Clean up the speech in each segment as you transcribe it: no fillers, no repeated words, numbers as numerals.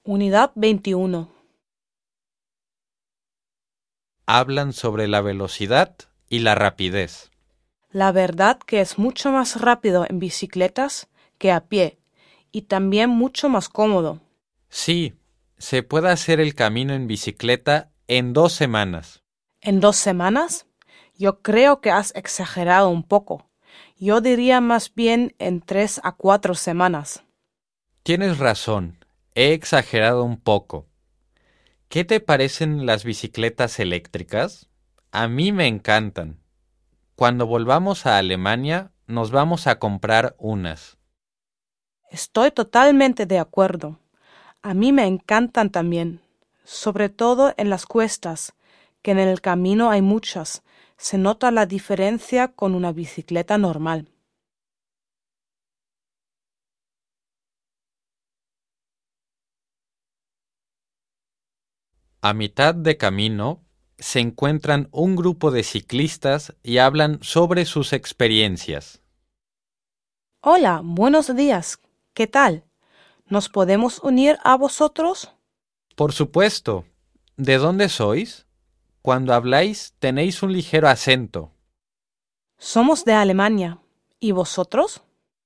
Unidad 21. Hablan sobre la velocidad y la rapidez. La verdad que es mucho más rápido en bicicletas que a pie y también mucho más cómodo. Sí, se puede hacer el camino en bicicleta en 2 semanas. ¿En 2 semanas? Yo creo que has exagerado un poco. Yo diría más bien en 3 a 4 semanas. Tienes razón, he exagerado un poco. ¿Qué te parecen las bicicletas eléctricas? A mí me encantan. Cuando volvamos a Alemania, nos vamos a comprar unas. Estoy totalmente de acuerdo. A mí me encantan también, sobre todo en las cuestas, que en el camino hay muchas. Se nota la diferencia con una bicicleta normal. A mitad de camino, se encuentran un grupo de ciclistas y hablan sobre sus experiencias. Hola, buenos días. ¿Qué tal? ¿Nos podemos unir a vosotros? Por supuesto. ¿De dónde sois? Cuando habláis tenéis un ligero acento. Somos de Alemania. ¿Y vosotros?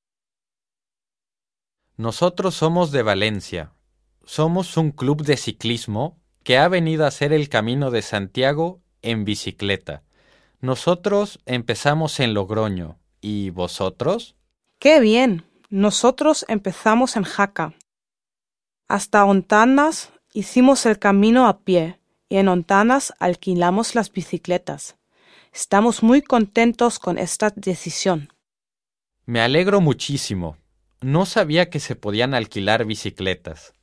Nosotros somos de Valencia. Somos un club de ciclismo que ha venido a hacer el Camino de Santiago en bicicleta. Nosotros empezamos en Logroño. ¿Y vosotros? ¡Qué bien! Nosotros empezamos en Jaca. Hasta Ontanas hicimos el camino a pie y en Ontanas alquilamos las bicicletas. Estamos muy contentos con esta decisión. Me alegro muchísimo. No sabía que se podían alquilar bicicletas.